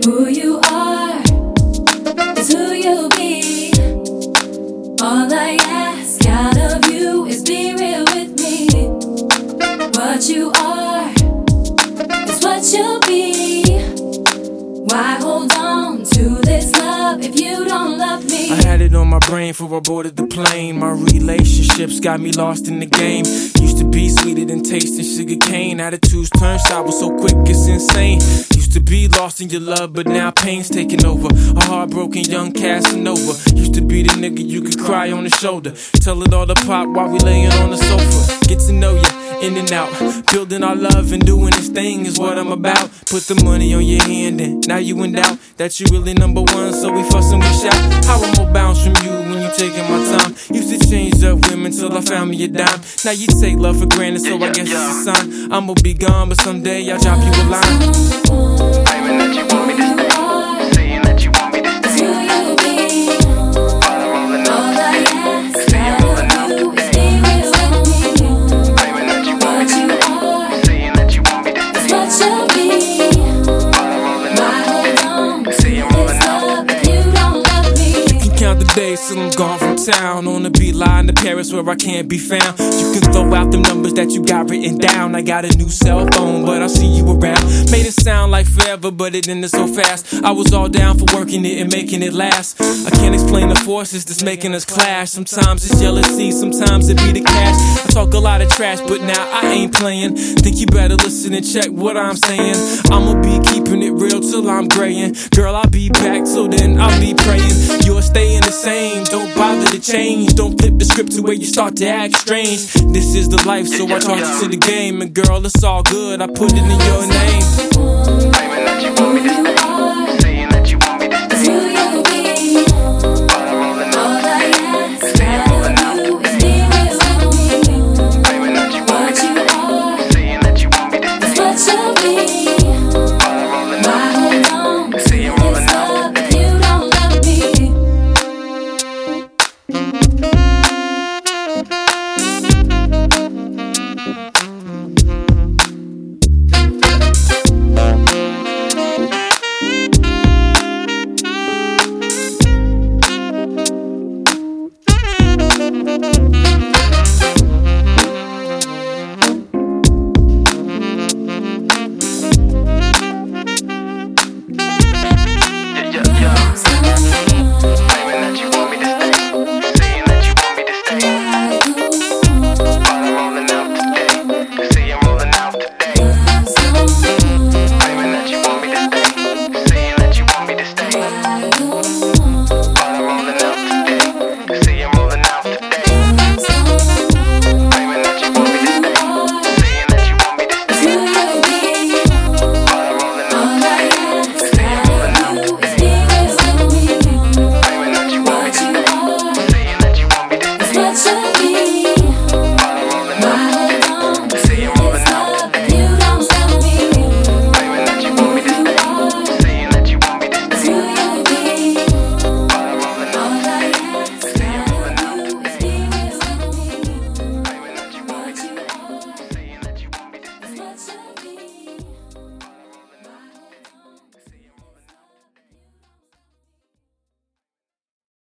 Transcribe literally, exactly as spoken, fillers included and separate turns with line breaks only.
Who you are is who you'll be. All I ask out of you is be real with me. What you are is what you'll be. Why hold on to this love if you don't love me?
I had it on my brain before I boarded the plane. My relationships got me lost in the game. Used to be sweeter than tasting sugar cane. Attitudes turned sour so quick it's insane. Used to be lost in your love, but now pain's taking over. A heartbroken young Casanova. Used to be the nigga you could cry on the shoulder. Tell it all to pop while we laying on the sofa. Get to know you in and out. Building our love and doing this thing is what I'm about. Put the money on your hand and now you in doubt that you really number one, so we fuss and we shout. How I'm more bounce from you when you taking my time. Used to change up women till I found me a dime. Now you take love for granted, so I guess it's a sign. I'ma be gone, but someday I'll drop you a line.
Claiming that you want me to stay, saying that you want me to stay. While I'm rolling up, say you're rolling out today. Claiming that you want me to stay, saying that you want me to stay. While I'm rolling up, say you're rolling out today.
You can count the days till I'm gone from town. On the beeline to Paris where I can't be found. You can throw out the numbers that you got written down. I got a new cell phone, but I'll see you around. Made it sound like forever, but it ended so fast. I was all down for working it and making it last. I can't explain the forces that's making us clash. Sometimes it's jealousy, sometimes it be the cash. I talk a lot of trash, but now I ain't playing. Think you better listen and check what I'm saying. I'ma be keeping it real till I'm graying. Girl, I'll be back, so then I'll be praying. You're staying the same, don't bother to change. Don't flip the script to where you start to act strange. This is the life, so I charge you to the game. And girl, it's all good, I put it in your name.